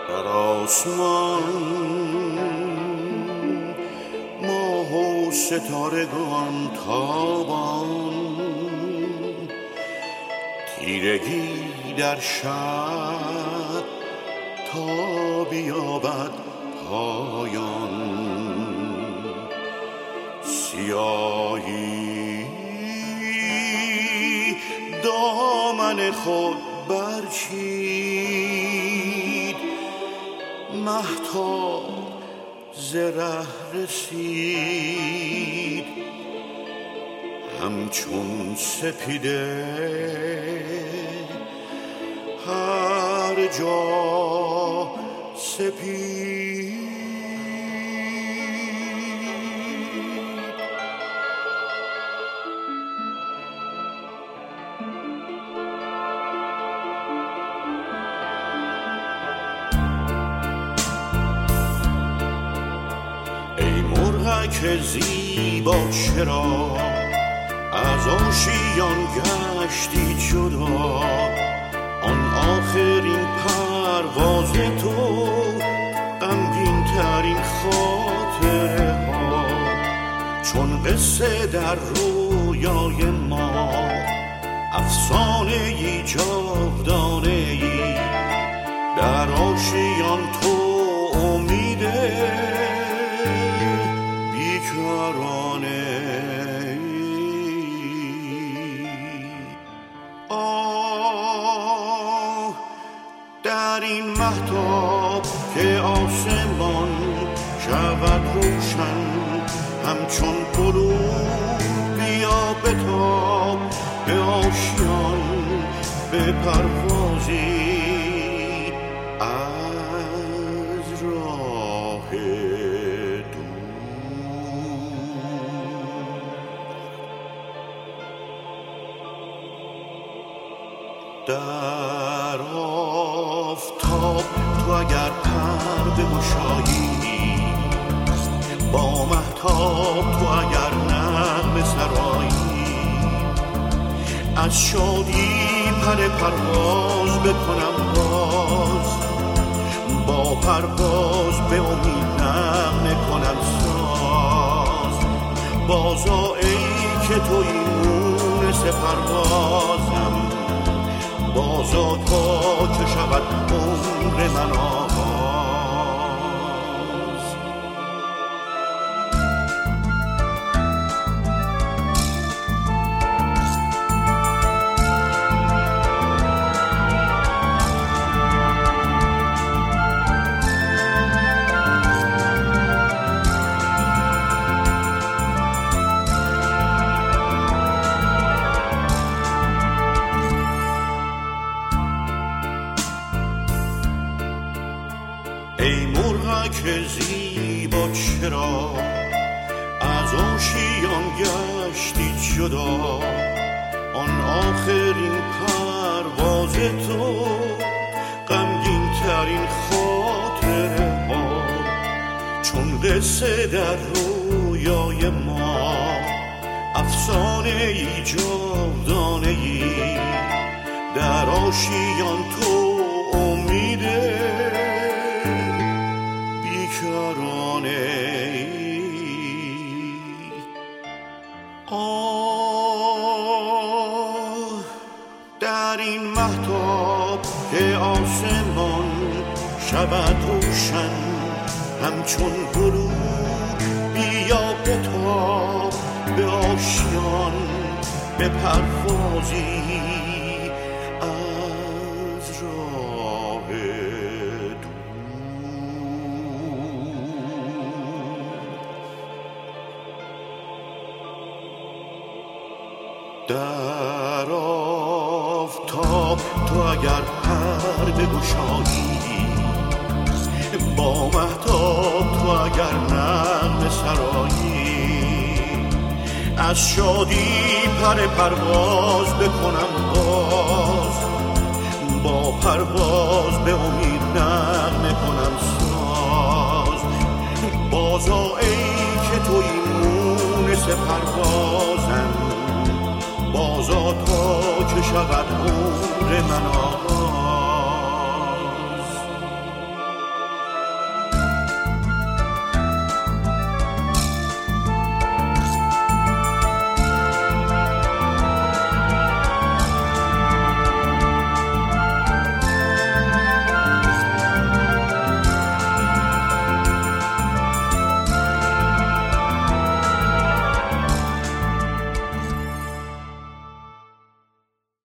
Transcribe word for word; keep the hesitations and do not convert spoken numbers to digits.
در آسمان ماه و ستارگان تابان، تیرگی در شب تا بیابد پایان، سیاهی دامن خود برچید، مهتاب ز ره رسید، همچون سپیده هر جا سپید. ای مرغک زیبا چرا از آشیان گشتی جدا، آن آخرین پرواز تو غمگین ترین خاطره ها، چون قصه در رویای ما افسانه ای جاودانه ای، در آشیان تو امیده بیکرانه. آه در این مهتاب که آسمان شود روشن، همچون غروب بیا بتاب به آشیان، به پروازی از راه در آفتاب. تو اگر پر بگشایی با مهتاب، تو اگر نغمه سرایی، از شادی پر پرواز بکنم باز، با پرواز به امید نغمه کنم ساز. بازا ای که تو این مونس پروازم، بازا تا که شود عمر من آغاز. ای مرغک زیبا چرا از آشیان گشتی جدا، آن آخرین پرواز تو غمگین ترین خاطره ها، چون قصه در رویای ما افسانه ای جاودانه ای، در آشیان تو امیده آه در این مهتاب که آسمان شود روشن، همچون غروب بیا بتاب به آشیان، به پروازی از راه در آفتاب. تو اگر پر بگشایی با مهتاب، تو اگر نغمه سرایی، از شادی پر پرواز بکنم باز، با پرواز به امید نغمه کنم ساز. بازا ای که تو این مونس پروازم، بازا تا که شود عمر من آغاز.